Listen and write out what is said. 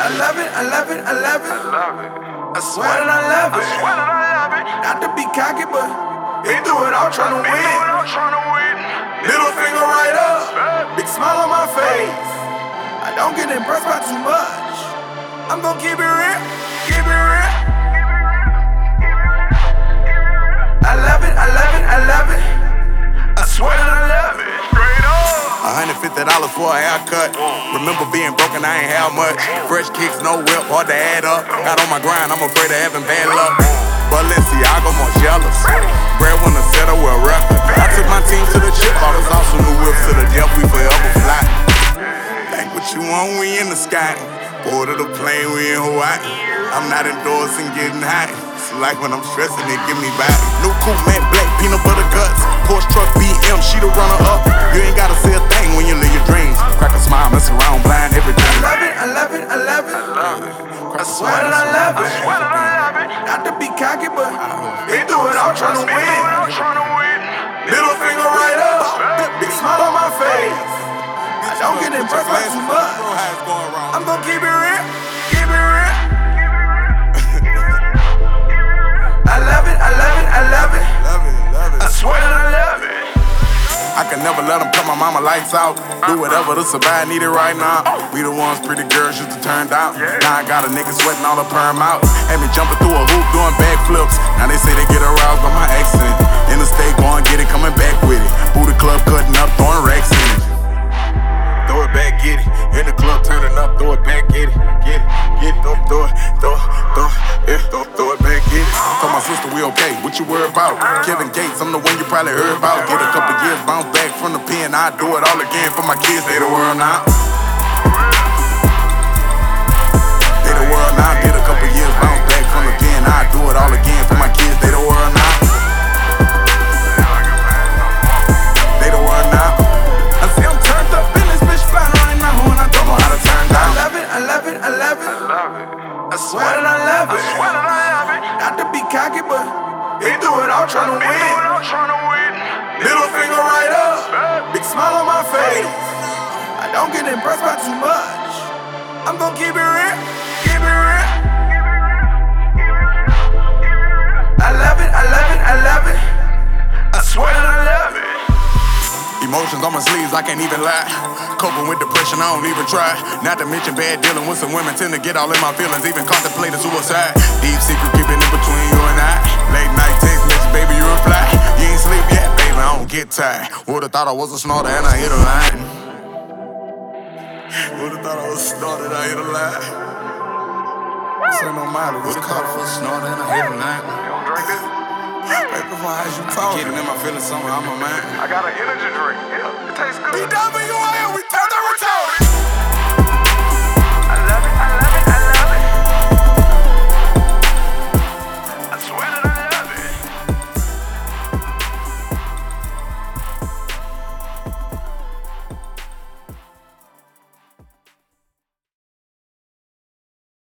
I love it, I love it, I love it. I swear that I love it. Not to be cocky, but they do it all tryna win. Middle finger right up, big smile on my face. I don't get impressed by too much. I'm gon' keep it real, keep it real. I love it, I love it, I love it. I swear that I love it. Straight up. $150 for a haircut. Remember being broken, I ain't have much. Fresh kicks, no whip, hard to add up. Got on my grind, I'm afraid of having bad luck. Balenciaga, more jealous. Breadwinner set up with a record. I took my team to the chip, all those awesome new whips to the death, we forever fly. Think what you want, we in the sky. Board of the plane, we in Hawaii. I'm not endorsing getting high. It's like when I'm stressing, it give me back. New cool man, black peanut butter guts. Porsche truck BM, she the runner up. You ain't gotta say a thing when you live your dreams. Crack a smile, mess around, blind every day. I love it, I love it, I love it. I swear that I love it. Not to be cocky, but they do it all tryna win. Middle finger right up, big smile on my face. I don't get impressed by too much. I'm gon' keep it real, keep it real. I love it, I love it, I love it. I swear that I love it. I can never let them cut my mama lights out. Do whatever to survive, need it right now. We the ones pretty girls used to turn down. Now I got a nigga sweating all the perm out. Had me jumping through a hoop doing backflips. Now they say they get aroused by my accent. Interstate going get it, coming back with it. Booty club cutting up, throwing racks in it. Throw it back, get it. In the club turning up, throw it back, get it. Get it, get it, throw it, throw it back, get it. Told my sister we okay, what you worry about? Kevin Gates, I'm the one you probably heard about. Get a couple years, bounce back from the pen. I do it all again for my kids, they the world now. They the world now. Get a couple years, bounce back from the pen. I do it all again for my kids, they the world now. They the world now. I see I'm turned up in this bitch flying right now when I don't know how to turn down. I love it, I love it, I love it. I swear that I love it. Not to be cocky, but they do it all tryna win. Middle finger right up, big smile on my face. I don't get impressed by too much. I'm gon' keep it real, keep it real. I love it, I love it, I love it. I swear that I love it. Emotions on my sleeves, I can't even lie. Coping with depression, I don't even try. Not to mention bad dealing with some women tend to get all in my feelings, even contemplating suicide. Deep secret keeping in between you and I. Late night text message, baby, you reply. You ain't sleep yet, baby, I don't get tired. Would've thought I was a snorter and I hit a line. Would've thought I was a snorter and I hit a line. This ain't no matter, would've caught for a snorter and I hit a line. You don't drink this? Right before I you talking. I'm getting in my feelings somewhere on my mind. I got an energy drink. Yeah, it tastes good. BWIL, we turn the return.